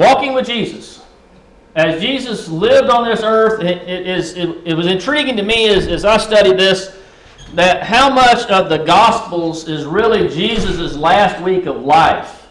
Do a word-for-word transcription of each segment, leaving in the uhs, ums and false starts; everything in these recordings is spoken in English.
walking with Jesus. As Jesus lived on this earth, it, it, is, it, it was intriguing to me as, as I studied this, that how much of the Gospels is really Jesus' last week of life.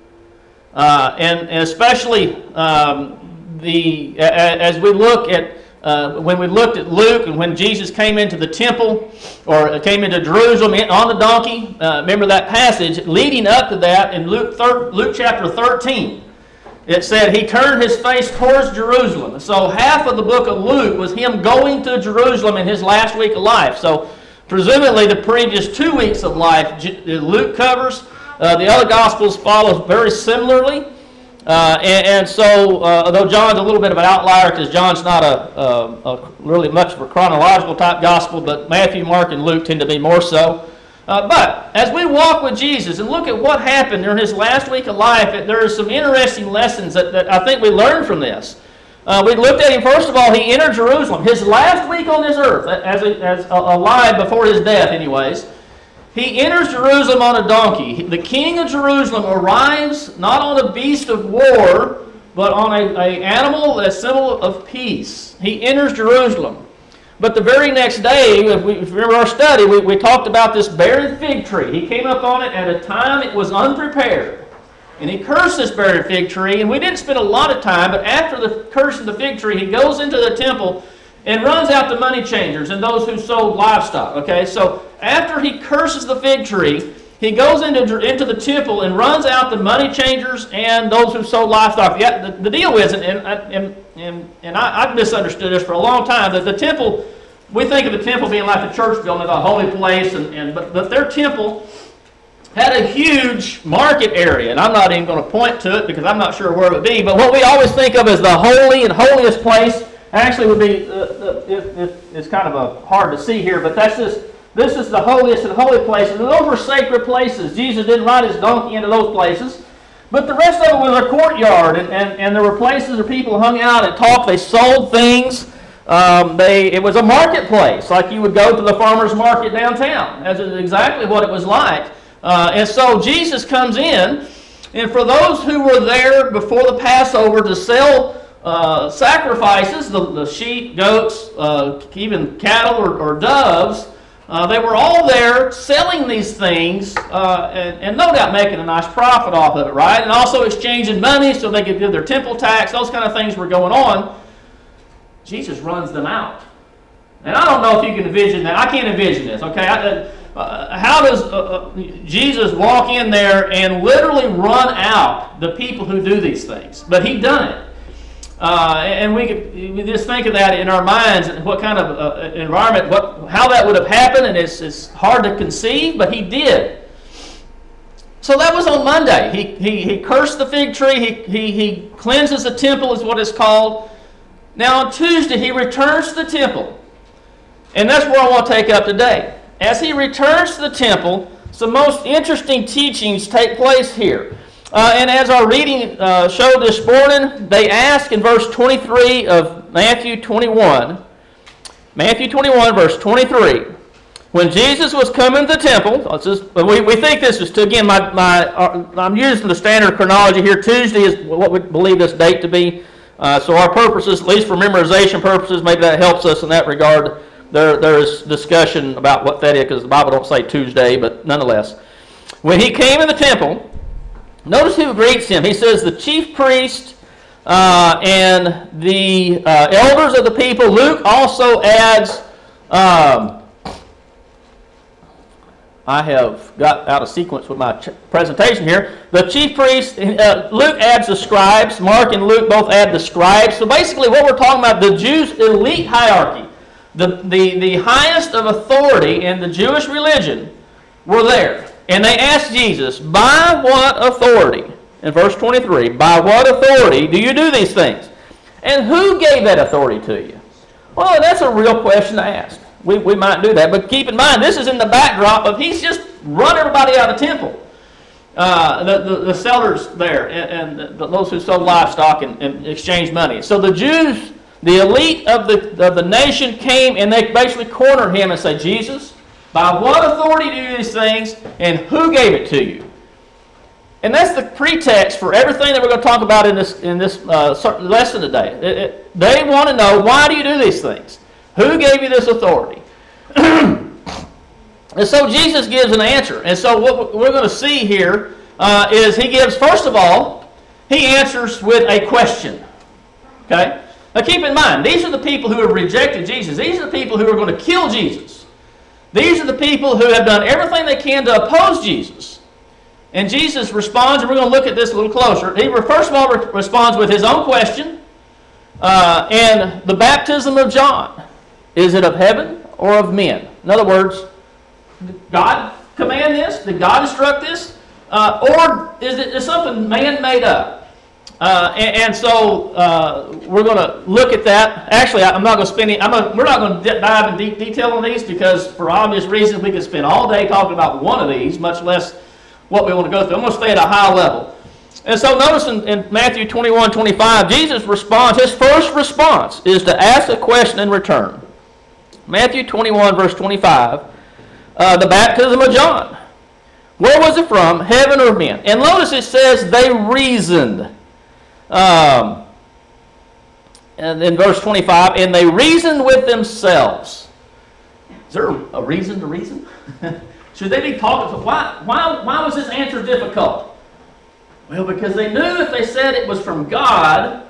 Uh, and, and especially um, the as we look at, uh, when we looked at Luke and when Jesus came into the temple, or came into Jerusalem on the donkey, uh, remember that passage, leading up to that in Luke, Luke chapter thirteen. It said he turned his face towards Jerusalem. So half of the book of Luke was him going to Jerusalem in his last week of life. So presumably the previous two weeks of life Luke covers. Uh, the other Gospels follow very similarly. Uh, and, and so, uh, although John's a little bit of an outlier because John's not a, a, a really much of a chronological type Gospel, but Matthew, Mark, and Luke tend to be more so. Uh, but as we walk with Jesus and look at what happened during his last week of life, there are some interesting lessons that, that I think we learned from this. Uh, we looked at him, first of all, he entered Jerusalem. His last week on this earth, as, a, as a, alive before his death anyways, he enters Jerusalem on a donkey. The king of Jerusalem arrives not on a beast of war, but on a, a animal, a symbol of peace. He enters Jerusalem. But the very next day, if we if you remember our study, we, we talked about this barren fig tree. He came up on it at a time it was unprepared. And he cursed this barren fig tree, and we didn't spend a lot of time, but after the curse of the fig tree, he goes into the temple and runs out the money changers and those who sold livestock. Okay, so after he curses the fig tree, he goes into, into the temple and runs out the money changers and those who sold livestock. The, the, the deal is, and, and, and, and I, I've misunderstood this for a long time, that the temple, we think of the temple being like the church building, a holy place, and, and but, but their temple had a huge market area, and I'm not even going to point to it because I'm not sure where it would be, but what we always think of as the holy and holiest place actually would be, uh, uh, it, it, it's kind of a hard to see here, but that's this, this is the holiest and holy places, and those were sacred places. Jesus didn't ride his donkey into those places, but the rest of it was a courtyard, and, and, and there were places where people hung out and talked, they sold things. Um, they, it was a marketplace, like you would go to the farmer's market downtown. That's exactly what it was like. Uh, and so Jesus comes in, and for those who were there before the Passover to sell uh, sacrifices, the, the sheep, goats, uh, even cattle or, or doves, uh, they were all there selling these things uh, and, and no doubt making a nice profit off of it, right? And also exchanging money so they could give their temple tax. Those kind of things were going on. Jesus runs them out. And I don't know if you can envision that. I can't envision this, okay? I, uh, how does uh, uh, Jesus walk in there and literally run out the people who do these things? But he done it. Uh, and we could we just think of that in our minds, and what kind of uh, environment, what, how that would have happened, and it's, it's hard to conceive, but he did. So that was on Monday. He, he, he cursed the fig tree. He, he, he cleanses the temple is what it's called. Now on Tuesday, he returns to the temple. And that's where I want to take up today. As he returns to the temple, some most interesting teachings take place here. Uh, and as our reading uh, showed this morning, they ask in verse twenty-three of Matthew twenty-one, Matthew twenty-one, verse twenty-three, when Jesus was coming to the temple, just, we, we think this is, to, again, my, my, uh, I'm using the standard chronology here. Tuesday is what we believe this date to be. Uh, so our purposes, at least for memorization purposes, maybe that helps us in that regard. There, there is discussion about what that is because the Bible don't say Tuesday, but nonetheless. When he came in the temple, notice who greets him. He says the chief priest uh, and the uh, elders of the people. Luke also adds, um, I have got out of sequence with my presentation here. The chief priest, uh, Luke adds the scribes. Mark and Luke both add the scribes. So basically what we're talking about, the Jews' elite hierarchy. The, the, the highest of authority in the Jewish religion were there. And they asked Jesus, by what authority? In verse twenty-three, by what authority do you do these things? And who gave that authority to you? Well, that's a real question to ask. We, we might do that. But keep in mind, this is in the backdrop of he's just run everybody out of the temple. Uh, the, the, the sellers there and, and the, those who sold livestock and, and exchanged money. So the Jews, the elite of the, of the nation came and they basically cornered him and said, Jesus, by what authority do you do these things and who gave it to you? And that's the pretext for everything that we're going to talk about in this, in this uh, lesson today. It, it, they want to know, why do you do these things? Who gave you this authority? And so Jesus gives an answer. And so what we're going to see here uh, is he gives, first of all, he answers with a question. Okay? Now keep in mind, these are the people who have rejected Jesus. These are the people who are going to kill Jesus. These are the people who have done everything they can to oppose Jesus. And Jesus responds, and we're going to look at this a little closer. He first of all re responds with his own question. Uh, and the baptism of John, is it of heaven or of men? In other words, did God command this? Did God instruct this? Uh, or is it is something man made up? Uh, and, and so uh, we're going to look at that. Actually, I'm not going to spend any, I'm gonna, we're not going to dive in deep detail on these, because for obvious reasons we could spend all day talking about one of these, much less what we want to go through. I'm going to stay at a high level. And so notice in, in Matthew twenty-one, twenty-five, Jesus responds, his first response is to ask a question in return. Matthew twenty-one, verse twenty-five, uh, the baptism of John. Where was it from, heaven or men? And notice it says they reasoned. Um, and in verse twenty-five, and they reasoned with themselves. Is there a reason to reason? Should they be talking to, why, why, why was this answer difficult? Well, because they knew if they said it was from God,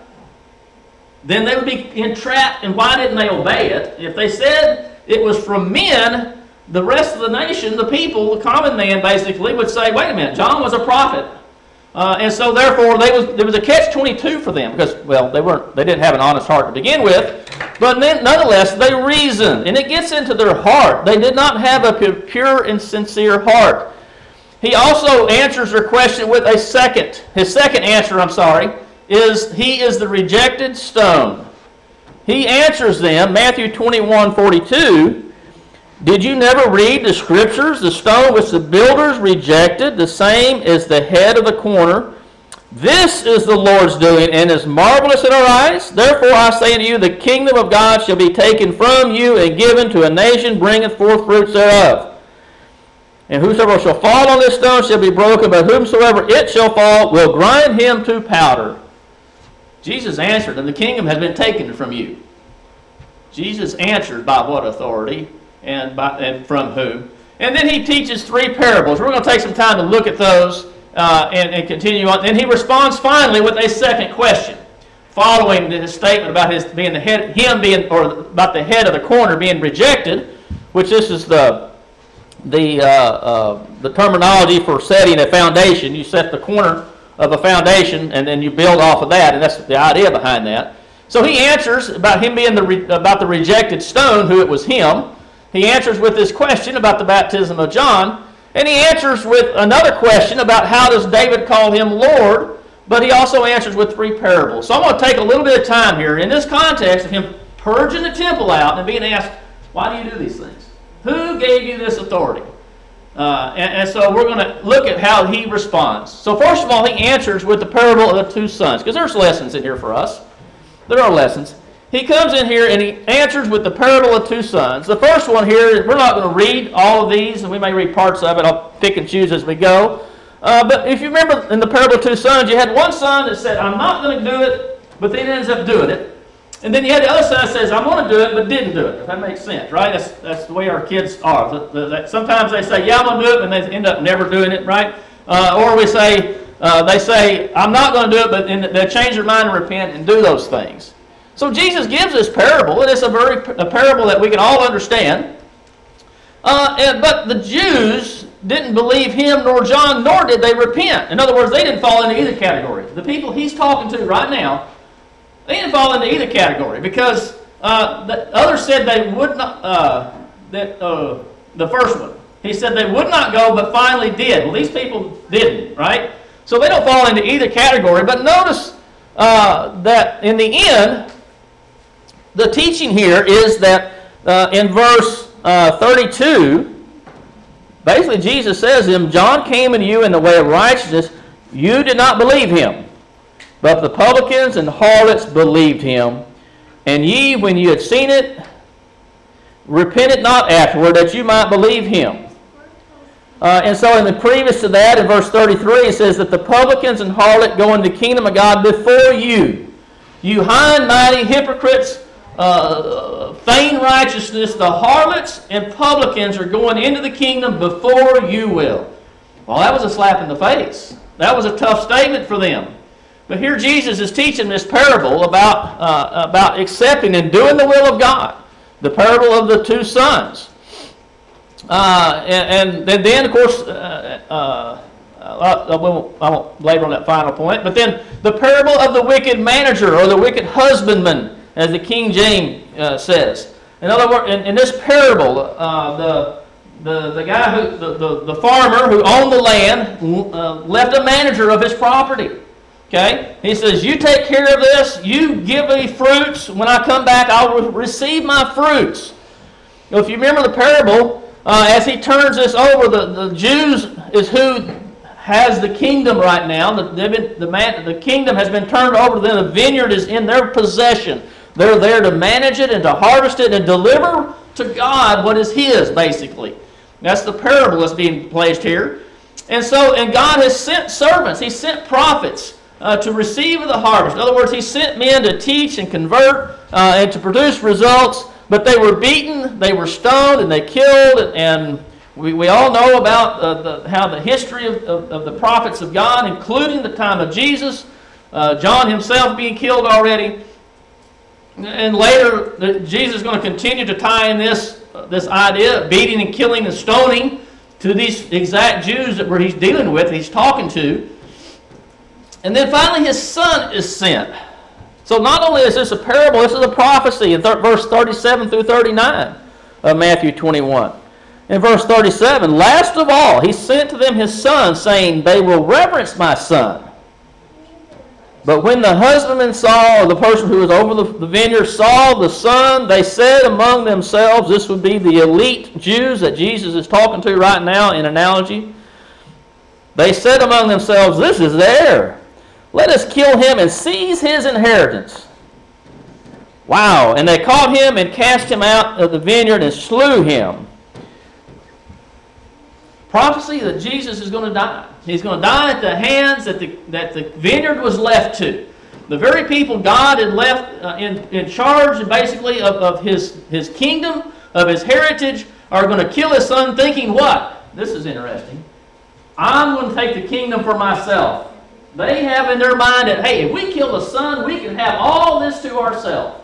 then they would be entrapped, and why didn't they obey it? If they said it was from men, the rest of the nation, the people, the common man basically, would say, wait a minute, John was a prophet. Uh, and so therefore they was, there was a catch twenty-two for them, because, well, they weren't, they didn't have an honest heart to begin with. But then, nonetheless, they reasoned, and it gets into their heart. They did not have a pure and sincere heart. He also answers their question with a second. His second answer, I'm sorry, is he is the rejected stone. He answers them, Matthew twenty-one, forty-two, did you never read the scriptures? The stone which the builders rejected, the same is the head of the corner. This is the Lord's doing, and is marvelous in our eyes. Therefore I say unto you, the kingdom of God shall be taken from you and given to a nation bringeth forth fruits thereof. And whosoever shall fall on this stone shall be broken, but whomsoever it shall fall will grind him to powder. Jesus answered, and the kingdom has been taken from you. Jesus answered by what authority and, by, and from whom? And then he teaches three parables. We're going to take some time to look at those. Uh, and, and continue on. Then he responds finally with a second question, following his statement about his being the head, him being, or about the head of the corner being rejected, which this is the the uh, uh, the terminology for setting a foundation. You set the corner of a foundation, and then you build off of that, and that's the idea behind that. So he answers about him being the re, about the rejected stone, who it was him. He answers with this question about the baptism of John. And he answers with another question about how does David call him Lord, but he also answers with three parables. So I'm going to take a little bit of time here in this context of him purging the temple out and being asked, why do you do these things? Who gave you this authority? Uh, and, and so we're going to look at how he responds. So first of all, he answers with the parable of the two sons, because there's lessons in here for us. There are lessons. He comes in here and he answers with the parable of two sons. The first one here, we're not going to read all of these, and we may read parts of it. I'll pick and choose as we go. Uh, but if you remember in the parable of two sons, you had one son that said, I'm not going to do it, but then ends up doing it. And then you had the other son that says, I'm going to do it, but didn't do it. If that makes sense, right? That's, that's the way our kids are. Sometimes they say, yeah, I'm going to do it, and they end up never doing it, right? Uh, or we say, uh, they say, I'm not going to do it, but they change their mind and repent and do those things. So Jesus gives this parable, and it's a very a parable that we can all understand. Uh, and, but the Jews didn't believe him nor John, nor did they repent. In other words, they didn't fall into either category. The people he's talking to right now, they didn't fall into either category, because uh, the others said they would not. Uh, that uh, the first one, he said they would not go, but finally did. Well, these people didn't, right? So they don't fall into either category. But notice uh, that in the end, the teaching here is that uh, in verse uh, thirty-two, basically Jesus says to him, John came unto you in the way of righteousness. You did not believe him, but the publicans and harlots believed him. And ye, when you had seen it, repented not afterward, that you might believe him. Uh, and so in the previous to that, in verse thirty-three, it says that the publicans and harlot go into the kingdom of God before you. You high and mighty hypocrites, uh, feign righteousness. The harlots and publicans are going into the kingdom before you will. Well, that was a slap in the face. That was a tough statement for them. But here Jesus is teaching this parable about, uh, about accepting and doing the will of God. The parable of the two sons. Uh, and, and then, of course, uh, uh, I, won't, I won't labor on that final point, but then the parable of the wicked manager or the wicked husbandman, as the King James uh, says. In other words, in, in this parable, uh, the, the, the guy, who, the, the, the farmer who owned the land uh, left a manager of his property. Okay? He says, you take care of this, you give me fruits, when I come back I'll re receive my fruits. If you remember the parable, Uh, as he turns this over, the, the Jews is who has the kingdom right now. The, been, the, man, the kingdom has been turned over to them. The vineyard is in their possession. They're there to manage it and to harvest it and deliver to God what is his, basically. That's the parable that's being placed here. And so, and God has sent servants. He sent prophets uh, to receive the harvest. In other words, he sent men to teach and convert uh, and to produce results. But they were beaten, they were stoned, and they killed, and we, we all know about uh, the, how the history of, of, of the prophets of God, including the time of Jesus, uh, John himself being killed already. And later, the, Jesus is going to continue to tie in this, uh, this idea of beating and killing and stoning to these exact Jews that where he's dealing with, he's talking to. And then finally his son is sent. So not only is this a parable, this is a prophecy in verse thirty-seven through thirty-nine of Matthew twenty-one. In verse thirty-seven, last of all, he sent to them his son, saying, they will reverence my son. But when the husbandman saw, or the person who was over the, the vineyard saw the son, they said among themselves, this would be the elite Jews that Jesus is talking to right now in analogy. They said among themselves, this is the heir. Let us kill him and seize his inheritance. Wow. And they caught him and cast him out of the vineyard and slew him. Prophecy that Jesus is going to die. He's going to die at the hands that the, that the vineyard was left to. The very people God had left uh, in, in charge basically of, of his, his kingdom, of his heritage, are going to kill his son thinking what? This is interesting. I'm going to take the kingdom for myself. They have in their mind that, hey, if we kill the son, we can have all this to ourselves.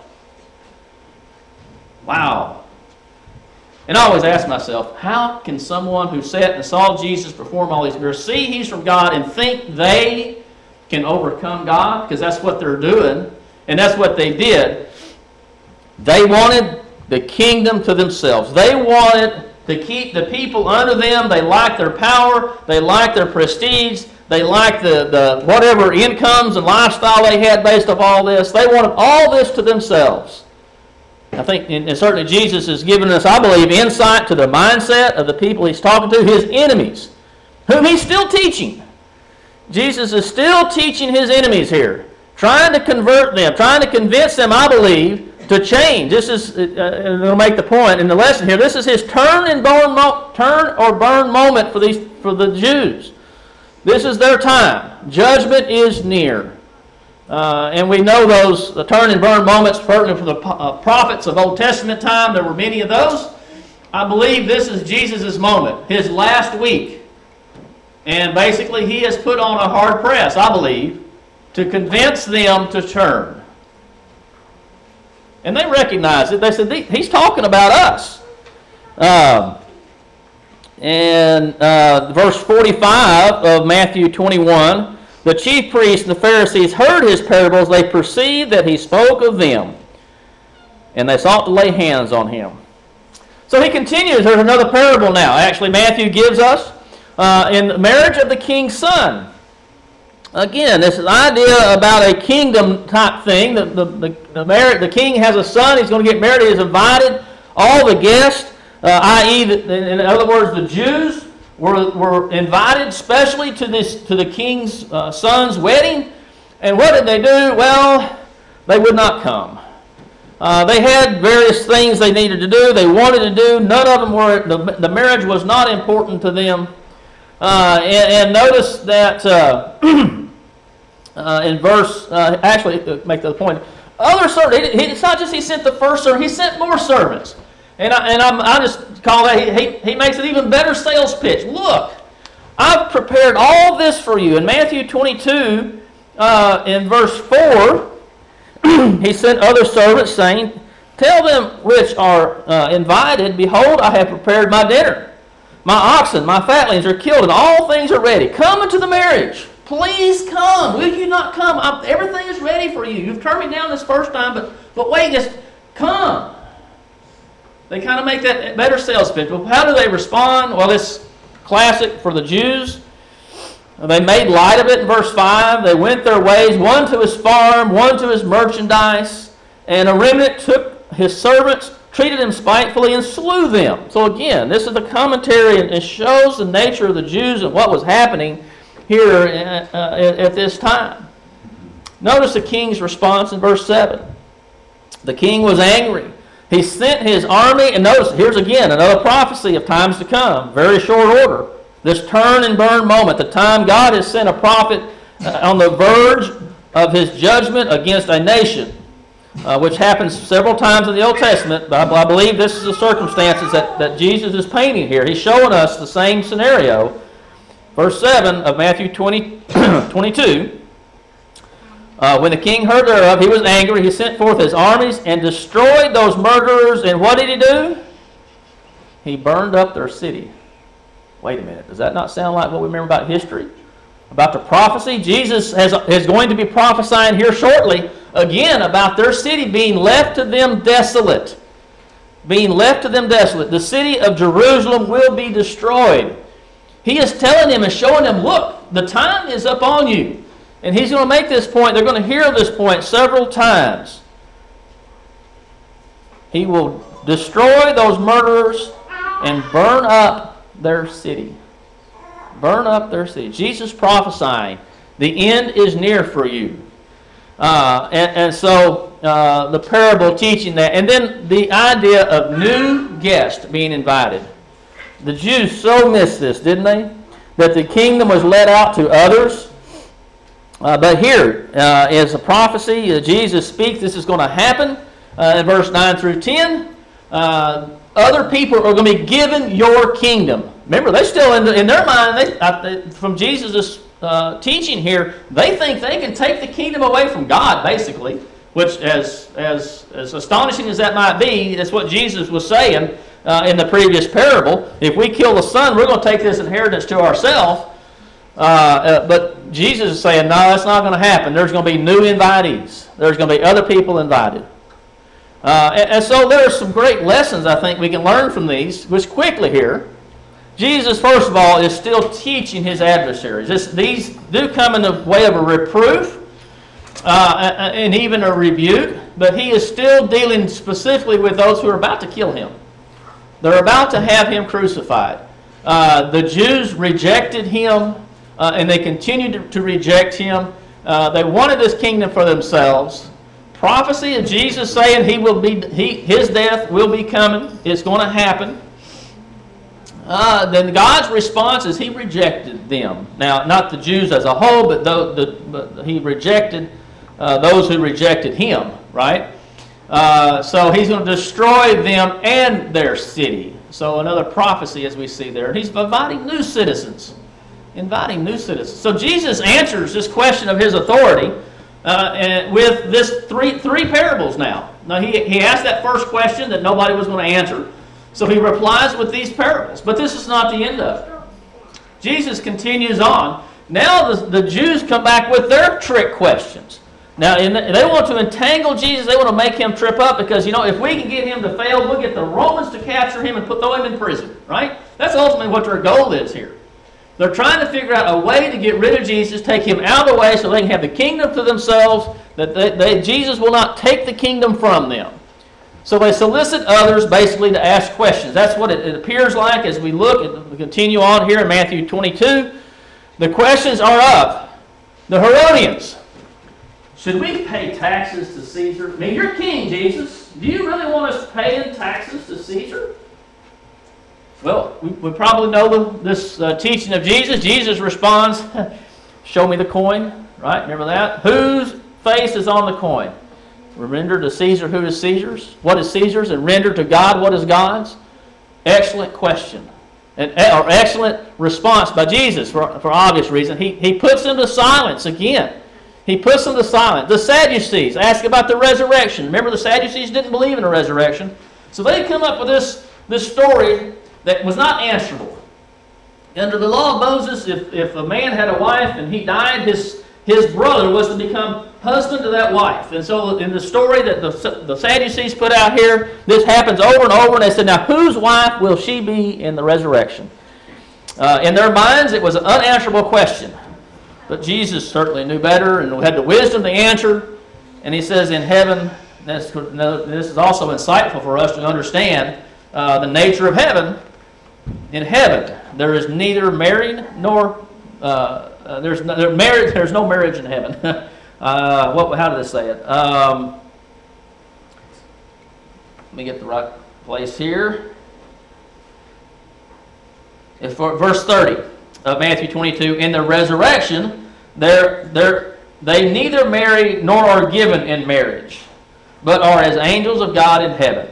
Wow. And I always ask myself, how can someone who sat and saw Jesus perform all these miracles, see he's from God, and think they can overcome God? Because that's what they're doing, and that's what they did. They wanted the kingdom to themselves. They wanted to keep the people under them. They liked their power. They liked their prestige. They liked the, the whatever incomes and lifestyle they had based off all this. They wanted all this to themselves. I think, and certainly Jesus has given us, I believe, insight to the mindset of the people he's talking to, his enemies, whom he's still teaching. Jesus is still teaching his enemies here, trying to convert them, trying to convince them, I believe, to change. This is, uh, I'm going to make the point in the lesson here, this is his turn and burn, mo turn or burn moment for, these, for the Jews. This is their time. Judgment is near. Uh, and we know those the turn and burn moments pertinent for the uh, prophets of Old Testament time. There were many of those. I believe this is Jesus' moment, his last week. And basically he has put on a hard press, I believe, to convince them to turn. And they recognize it. They said, he's talking about us. Um, and uh, verse forty-five of Matthew twenty-one, the chief priests and the Pharisees heard his parables. They perceived that he spoke of them, and they sought to lay hands on him. So he continues. There's another parable now. Actually, Matthew gives us uh, in the marriage of the king's son. Again, this idea about a kingdom type thing. The, the, the, the, marriage, the king has a son. He's going to get married. He's invited all the guests, uh, that is, in other words, the Jews, Were, were invited specially to this to the king's uh, son's wedding. And what did they do? Well, they would not come. Uh, they had various things they needed to do, they wanted to do. None of them were, the, the marriage was not important to them. Uh, and, and notice that uh, uh, in verse, uh, actually, uh, make the point, other servants, he, it's not just he sent the first servant, he sent more servants. And I, and I'm, I just call that, he, he, he makes an even better sales pitch. Look, I've prepared all this for you. In Matthew twenty-two, uh, in verse four, he sent other servants, saying, tell them which are uh, invited, behold, I have prepared my dinner. My oxen, my fatlings are killed, and all things are ready. Come into the marriage. Please come. Will you not come? I'm, everything is ready for you. You've turned me down this first time, but, but wait, just come. They kind of make that better sales pitch. Well, how do they respond? Well, it's classic for the Jews. They made light of it in verse five. They went their ways, one to his farm, one to his merchandise, and a remnant took his servants, treated them spitefully, and slew them. So again, this is the commentary, and it shows the nature of the Jews and what was happening here at, uh, at this time. Notice the king's response in verse seven. The king was angry. He sent his army, and notice, here's again another prophecy of times to come. Very short order. This turn and burn moment, the time God has sent a prophet uh, on the verge of his judgment against a nation, uh, which happens several times in the Old Testament, but I, I believe this is the circumstances that, that Jesus is painting here. He's showing us the same scenario. Verse seven of Matthew twenty, twenty-two, uh, when the king heard thereof, he was angry. He sent forth his armies and destroyed those murderers. And what did he do? He burned up their city. Wait a minute. Does that not sound like what we remember about history? About the prophecy? Jesus has, is going to be prophesying here shortly, again, about their city being left to them desolate. Being left to them desolate. The city of Jerusalem will be destroyed. He is telling them and showing them, look, the time is up on you. And he's going to make this point. They're going to hear this point several times. He will destroy those murderers and burn up their city. Burn up their city. Jesus prophesying, the end is near for you. Uh, and, and so uh, the parable teaching that. And then the idea of new guests being invited. The Jews so missed this, didn't they? That the kingdom was let out to others. Uh, but here uh, is a prophecy. Uh, Jesus speaks. This is going to happen uh, in verse nine through ten. Uh, other people are going to be given your kingdom. Remember, they still, in, the, in their mind, they, uh, from Jesus' uh, teaching here, they think they can take the kingdom away from God, basically. Which, as, as, as astonishing as that might be, that's what Jesus was saying uh, in the previous parable. If we kill the son, we're going to take this inheritance to ourselves. Uh, uh, but Jesus is saying, no, that's not going to happen. There's going to be new invitees. There's going to be other people invited. Uh, and, and so there are some great lessons I think we can learn from these, which quickly here. Jesus, first of all, is still teaching his adversaries. This, these do come in the way of a reproof uh, and even a rebuke, but he is still dealing specifically with those who are about to kill him. They're about to have him crucified. Uh, the Jews rejected him. Uh, and they continued to, to reject him. Uh, they wanted this kingdom for themselves. Prophecy of Jesus saying he will be, he, his death will be coming. It's going to happen. Uh, then God's response is he rejected them. Now, not the Jews as a whole, but, the, the, but he rejected uh, those who rejected him, right? Uh, so he's going to destroy them and their city. So another prophecy as we see there. He's inviting new citizens. Inviting new citizens. So Jesus answers this question of his authority uh, and with this three three parables now. Now he, he asked that first question that nobody was going to answer. So he replies with these parables. But this is not the end of it. Jesus continues on. Now the, the Jews come back with their trick questions. Now in the, they want to entangle Jesus. They want to make him trip up because, you know, if we can get him to fail, we'll get the Romans to capture him and put, throw him in prison. Right? That's ultimately what their goal is here. They're trying to figure out a way to get rid of Jesus, take him out of the way so they can have the kingdom to themselves, that they, they, Jesus will not take the kingdom from them. So they solicit others basically to ask questions. That's what it, it appears like as we look and continue on here in Matthew twenty-two. The questions are of the Herodians. Should we pay taxes to Caesar? I mean, you're king, Jesus. Do you really want us paying taxes to Caesar? Well, we, we probably know the, this uh, teaching of Jesus. Jesus responds, show me the coin, right? Remember that? Whose face is on the coin? Render to Caesar who is Caesar's. What is Caesar's? And render to God what is God's? Excellent question. An, or excellent response by Jesus for, for obvious reason. He, he puts them to silence again. He puts them to silence. The Sadducees ask about the resurrection. Remember, the Sadducees didn't believe in a resurrection. So they come up with this, this story that was not answerable. Under the law of Moses, if, if a man had a wife and he died, his, his brother was to become husband to that wife. And so in the story that the, the Sadducees put out here, this happens over and over, and they said, now whose wife will she be in the resurrection? Uh, in their minds, it was an unanswerable question. But Jesus certainly knew better and had the wisdom to answer. And he says in heaven, this, this is also insightful for us to understand uh, the nature of heaven. In heaven, there is neither married nor uh, uh, there's no, there, marriage. There's no marriage in heaven. uh, what? How did it say it? Um, let me get the right place here. If for verse thirty of Matthew twenty-two, in the resurrection, they're, they're, they neither marry nor are given in marriage, but are as angels of God in heaven.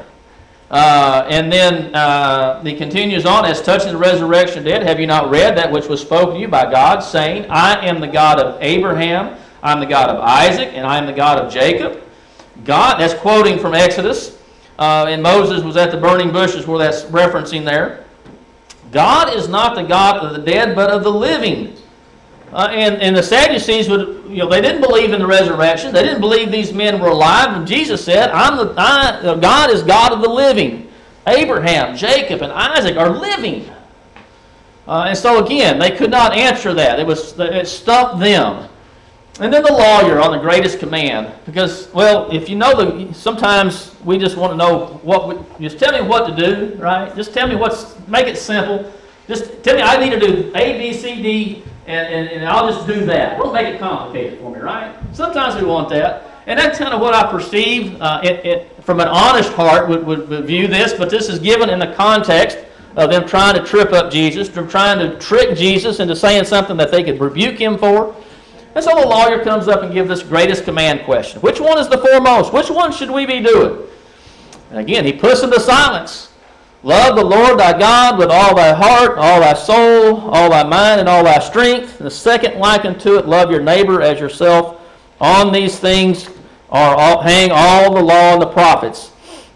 Uh, and then uh, he continues on, as touching the resurrection of the dead, have you not read that which was spoken to you by God, saying, I am the God of Abraham, I am the God of Isaac, and I am the God of Jacob. God, that's quoting from Exodus, uh, and Moses was at the burning bushes where that's referencing there. God is not the God of the dead, but of the living. Uh, and, and the Sadducees, would, you know, they didn't believe in the resurrection. They didn't believe these men were alive. And Jesus said, I'm the, I, God is God of the living. Abraham, Jacob, and Isaac are living. Uh, and so again, they could not answer that. It, was, it stumped them. And then the lawyer on the greatest command. Because, well, if you know, the sometimes we just want to know what, we, just tell me what to do, right? Just tell me what's, make it simple. Just tell me I need to do A, B, C, D, and, and, and I'll just do that. Don't make it complicated for me, right? Sometimes we want that. And that's kind of what I perceive uh, it, it, from an honest heart would, would, would view this, but this is given in the context of them trying to trip up Jesus, them trying to trick Jesus into saying something that they could rebuke him for. And so the lawyer comes up and gives this greatest command question. Which one is the foremost? Which one should we be doing? And again, he puts them to silence. Love the Lord thy God with all thy heart, all thy soul, all thy mind, and all thy strength. And the second like unto it, love your neighbor as yourself. On these things are all, hang all the law and the prophets.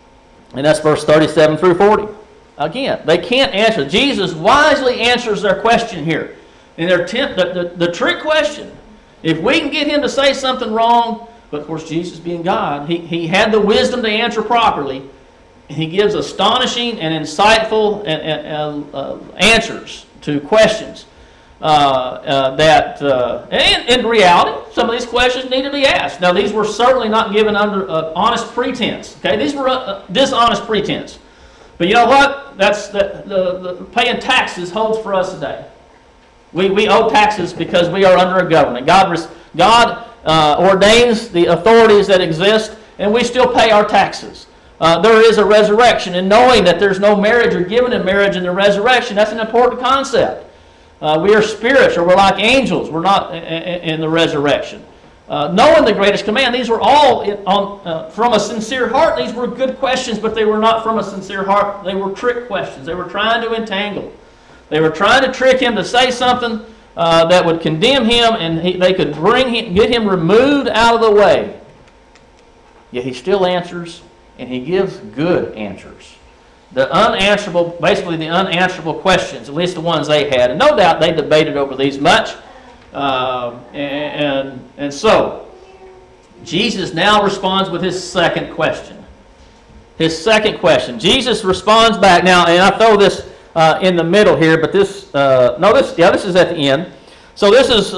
And that's verse thirty-seven through forty. Again, they can't answer. Jesus wisely answers their question here. And their temp, the, the, the trick question. If we can get him to say something wrong, but of course Jesus being God, he, he had the wisdom to answer properly. He gives astonishing and insightful and, and, uh, answers to questions uh, uh, that, uh, and in reality, some of these questions need to be asked. Now, these were certainly not given under uh, honest pretense. Okay, these were uh, dishonest pretense. But you know what? That's the, the, the paying taxes holds for us today. We, we owe taxes because we are under a government. God, God uh, ordains the authorities that exist, and we still pay our taxes. Uh, there is a resurrection, and knowing that there's no marriage or given in marriage in the resurrection, that's an important concept. Uh, we are spirits, or we're like angels. We're not in, in the resurrection. Uh, knowing the greatest command, these were all in, on, uh, from a sincere heart. These were good questions, but they were not from a sincere heart. They were trick questions. They were trying to entangle. They were trying to trick him to say something uh, that would condemn him, and he, they could bring him, get him removed out of the way. Yet he still answers, and he gives good answers. The unanswerable, basically the unanswerable questions, at least the ones they had. And no doubt they debated over these much. Uh, and, and, and so, Jesus now responds with his second question. His second question. Jesus responds back. Now, and I throw this uh, in the middle here, but this, uh, no, this, yeah, this is at the end. So this is uh,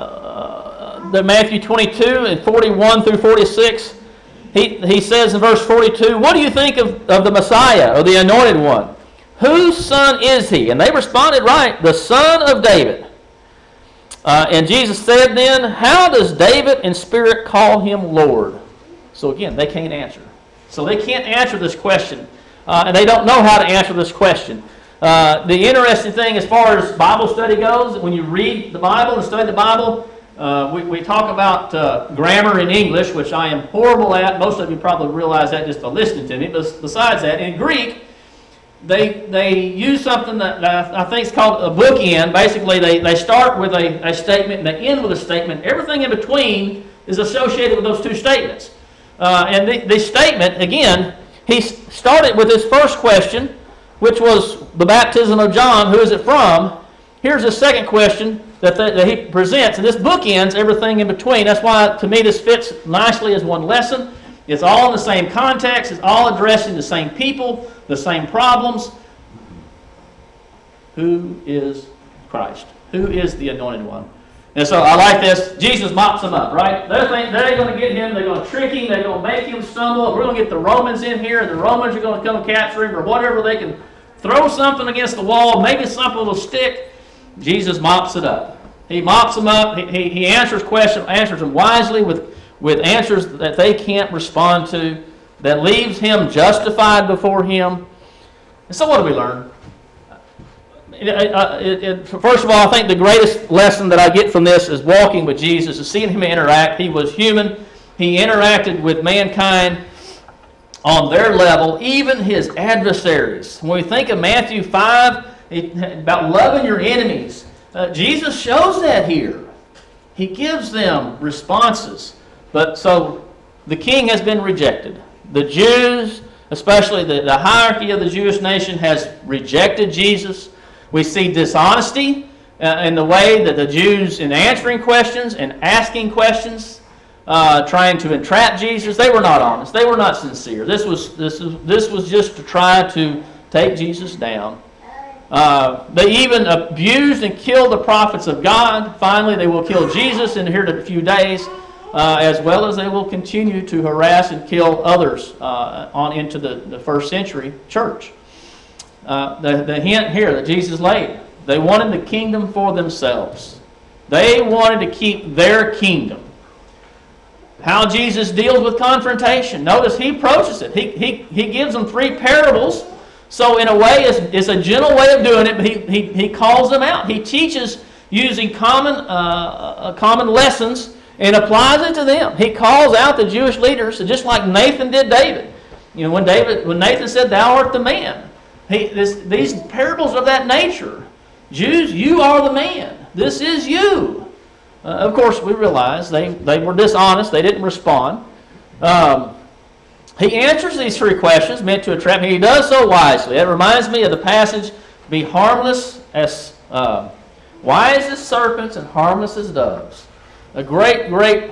uh, the Matthew twenty-two and forty-one through forty-six. He, he says in verse forty-two, what do you think of, of the Messiah, or the Anointed One? Whose son is he? And they responded right, the son of David. Uh, and Jesus said then, how does David in spirit call him Lord? So again, they can't answer. So they can't answer this question. Uh, and they don't know how to answer this question. Uh, the interesting thing as far as Bible study goes, when you read the Bible and study the Bible, uh, we, we talk about uh, grammar in English, which I am horrible at. Most of you probably realize that just by listening to me. But besides that, in Greek, they they use something that, that I think is called a bookend. Basically, they, they start with a, a statement and they end with a statement. Everything in between is associated with those two statements. Uh, and the, the statement, again, he started with his first question, which was the baptism of John, who is it from? Here's the second question that, the, that he presents, and this bookends everything in between. That's why, to me, this fits nicely as one lesson. It's all in the same context. It's all addressing the same people, the same problems. Who is Christ? Who is the Anointed One? And so I like this. Jesus mops them up, right? They're, think, they're going to get him. They're going to trick him. They're going to make him stumble. We're going to get the Romans in here, and the Romans are going to come capture him or whatever. They can throw something against the wall. Maybe something will stick. Jesus mops it up. He mops them up. He, he, he answers questions, answers them wisely with, with answers that they can't respond to, that leaves him justified before him. And so what do we learn? It, it, it, first of all, I think the greatest lesson that I get from this is walking with Jesus, is seeing him interact. He was human. He interacted with mankind on their level, even his adversaries. When we think of Matthew five, it, about loving your enemies, uh, Jesus shows that here. He gives them responses. But so the king has been rejected. The Jews, especially the, the hierarchy of the Jewish nation, has rejected Jesus. We see dishonesty uh, in the way that the Jews, in answering questions and asking questions, uh, trying to entrap Jesus, they were not honest. They were not sincere. This was this was this was just to try to take Jesus down. Uh, they even abused and killed the prophets of God. Finally, they will kill Jesus in here in a few days, uh, as well as they will continue to harass and kill others uh, on into the, the first century church. Uh, the, the hint here that Jesus laid, they wanted the kingdom for themselves. They wanted to keep their kingdom. How Jesus deals with confrontation. Notice he approaches it. He, he, he gives them three parables. So in a way, it's, it's a gentle way of doing it, but he, he, he calls them out. He teaches using common, uh, common lessons and applies it to them. He calls out the Jewish leaders, just like Nathan did David. You know, when David, when Nathan said, "Thou art the man." He, this, these parables of that nature. Jews, you are the man. This is you. Uh, of course, we realize they, they were dishonest. They didn't respond. Um, he answers these three questions meant to entrap me. He does so wisely. It reminds me of the passage, "Be harmless as uh, wise as serpents and harmless as doves." A great, great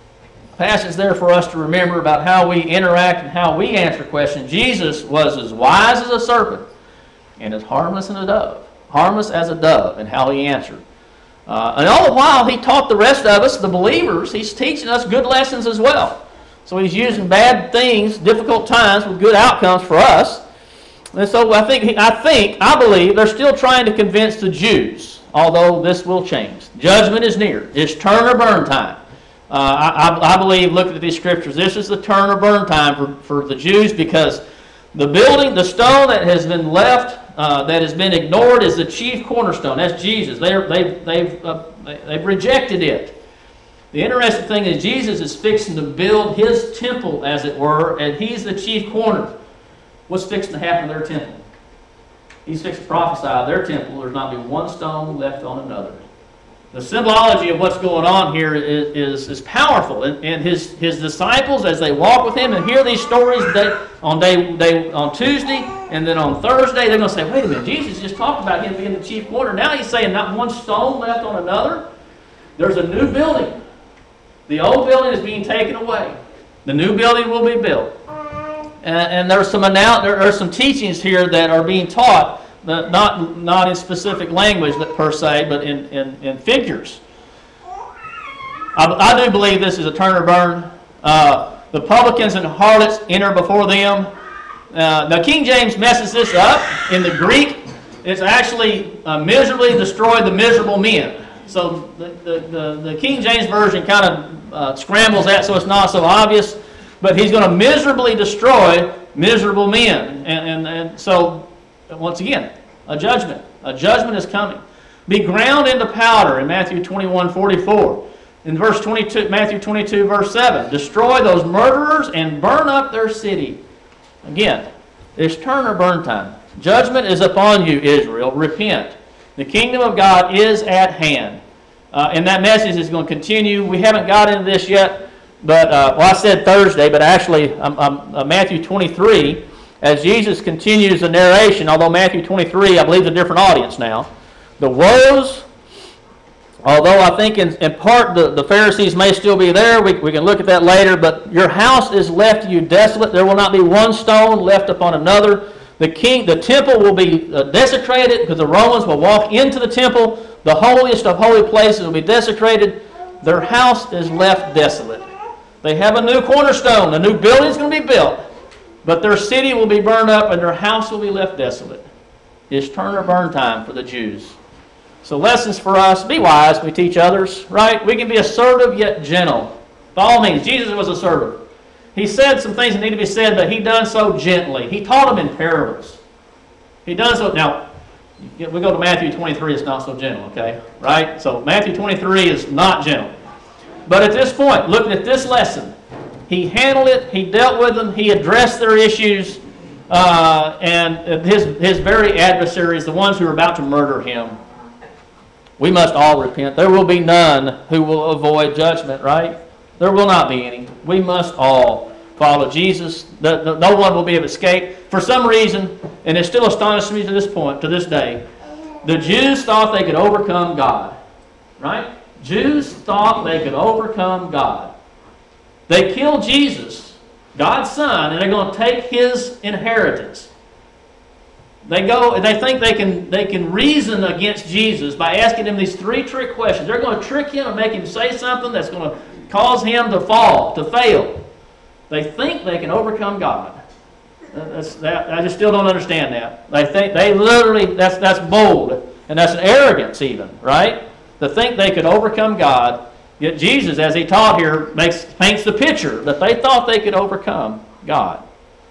passage there for us to remember about how we interact and how we answer questions. Jesus was as wise as a serpent and as harmless as a dove. Harmless as a dove in how he answered. Uh, and all the while, he taught the rest of us, the believers, he's teaching us good lessons as well. So he's using bad things, difficult times, with good outcomes for us. And so I think, I think, I believe they're still trying to convince the Jews, although this will change. Judgment is near. It's turn or burn time. Uh, I, I believe, looking at these scriptures, this is the turn or burn time for, for the Jews, because the building, the stone that has been left, uh, that has been ignored, is the chief cornerstone. That's Jesus. They're, they've, they've, uh, they've rejected it. The interesting thing is Jesus is fixing to build his temple, as it were, and he's the chief corner. What's fixing to happen to their temple? He's fixing to prophesy of their temple. There's not be one stone left on another. The symbology of what's going on here is, is, is powerful. And, and his, his disciples, as they walk with him and hear these stories day, on, day, day, on Tuesday and then on Thursday, they're going to say, wait a minute, Jesus just talked about him being the chief corner. Now he's saying not one stone left on another. There's a new building. The old building is being taken away. The new building will be built. And, and there's some annou- there are some teachings here that are being taught, Not, not in specific language per se, but in, in, in figures. I, I do believe this is a turn or burn. Uh, the publicans and harlots enter before them. Uh, now, King James messes this up. In the Greek, it's actually uh, miserably destroyed the miserable men. So the, the, the, the King James Version kind of uh, scrambles that so it's not so obvious. But he's going to miserably destroy miserable men. And, and, and so... Once again, a judgment. A judgment is coming. Be ground into powder in Matthew twenty-one forty-four. In verse twenty-two, Matthew twenty-two, verse seven, destroy those murderers and burn up their city. Again, it's turn or burn time. Judgment is upon you, Israel. Repent. The kingdom of God is at hand. Uh, and that message is going to continue. We haven't got into this yet, but uh, well, I said Thursday, but actually, um, um, uh, Matthew twenty-three, as Jesus continues the narration, although Matthew twenty-three, I believe, is a different audience now. The woes, although I think in, in part the, the Pharisees may still be there, we, we can look at that later, but your house is left to you desolate. There will not be one stone left upon another. The king, the temple will be uh, desecrated because the Romans will walk into the temple. The holiest of holy places will be desecrated. Their house is left desolate. They have a new cornerstone. A new building is going to be built. But their city will be burned up and their house will be left desolate. It's turn or burn time for the Jews. So lessons for us. Be wise. We teach others, right? We can be assertive yet gentle. By all means, Jesus was assertive. He said some things that need to be said, but he done so gently. He taught them in parables. He done so. Now, we go to Matthew twenty-three, it's not so gentle, okay? Right? So Matthew twenty-three is not gentle. But at this point, looking at this lesson, he handled it, he dealt with them, he addressed their issues, uh, and his, his very adversaries, the ones who are about to murder him. We must all repent. There will be none who will avoid judgment, right? There will not be any. We must all follow Jesus. The, the, no one will be able to escape. For some reason, and it still astonishes me to this point, to this day, the Jews thought they could overcome God. Right? Jews thought they could overcome God. They killed Jesus, God's Son, and they're going to take His inheritance. They go. They think they can. They can reason against Jesus by asking him these three trick questions. They're going to trick him and make him say something that's going to cause him to fall, to fail. They think they can overcome God. That's, that, I just still don't understand that. They think they literally. That's that's bold and that's an arrogance even, right? To think they could overcome God. Yet Jesus, as he taught here, makes paints the picture that they thought they could overcome God.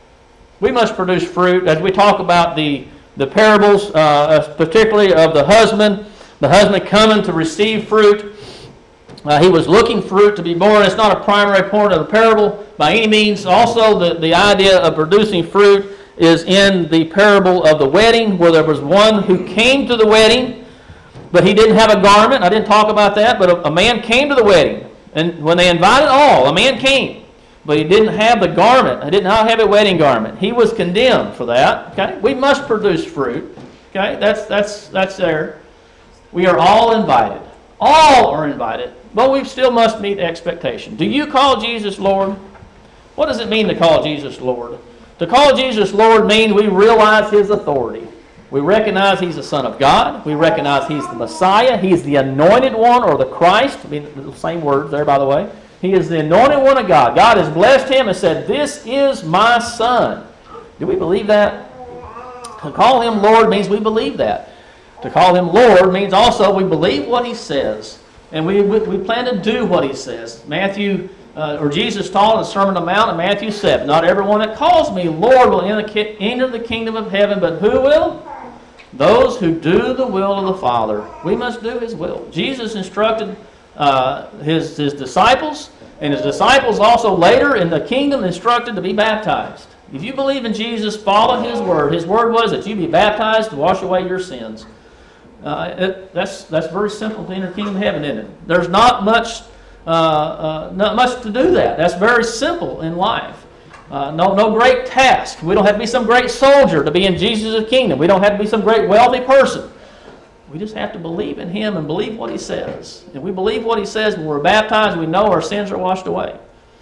We must produce fruit. As we talk about the, the parables, uh, particularly of the husband, the husband coming to receive fruit. Uh, he was looking fruit to be born. It's not a primary point of the parable by any means. Also, the, the idea of producing fruit is in the parable of the wedding, where there was one who came to the wedding, but he didn't have a garment. I didn't talk about that, but a, a man came to the wedding. And when they invited all, a man came. But he didn't have the garment. He did not have a wedding garment. He was condemned for that. Okay, we must produce fruit. Okay, that's that's that's there. We are all invited. All are invited, but we still must meet expectation. Do you call Jesus Lord? What does it mean to call Jesus Lord? To call Jesus Lord means we realize His authority. We recognize He's the Son of God. We recognize He's the Messiah. He's the Anointed One, or the Christ. I mean, the same words there, by the way. He is the Anointed One of God. God has blessed Him and said, "This is my Son." Do we believe that? To call Him Lord means we believe that. To call Him Lord means also we believe what He says. And we, we, we plan to do what He says. Matthew, uh, or Jesus taught in the Sermon on the Mount in Matthew seven, "Not everyone that calls me Lord will enter the kingdom of heaven, but who will? Those who do the will of the Father." We must do His will. Jesus instructed Uh, his, his disciples, and his disciples also later in the kingdom instructed to be baptized. If you believe in Jesus, follow His word. His word was that you be baptized to wash away your sins. Uh, it, that's that's very simple to enter the kingdom of heaven, isn't it? There's not much uh, uh, not much to do that. That's very simple in life. Uh, no no great task. We don't have to be some great soldier to be in Jesus' kingdom. We don't have to be some great wealthy person. We just have to believe in Him and believe what He says. If we believe what He says when we're baptized, we know our sins are washed away.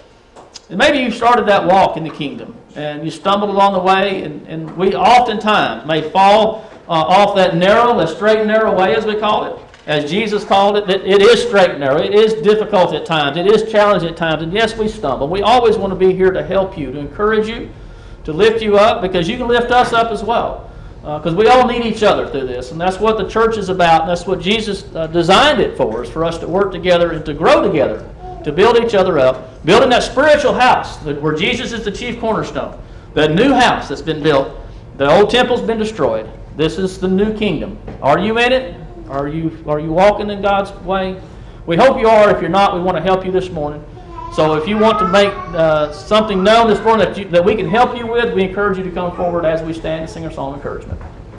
And maybe you started that walk in the kingdom and you stumbled along the way, and, and we oftentimes may fall uh, off that narrow, that straight and narrow way, as we call it. As Jesus called it, it, it is straight and narrow. It is difficult at times. It is challenging at times. And yes, we stumble. We always want to be here to help you, to encourage you, to lift you up, because you can lift us up as well. Because uh, we all need each other through this, and that's what the church is about, and that's what Jesus uh, designed it for, is for us to work together and to grow together, to build each other up, building that spiritual house that, where Jesus is the chief cornerstone, that new house that's been built. The old temple's been destroyed. This is the new kingdom. Are you in it? Are you, are you walking in God's way? We hope you are. If you're not, we want to help you this morning. So if you want to make uh, something known this morning that, you, that we can help you with, we encourage you to come forward as we stand and sing our song of encouragement.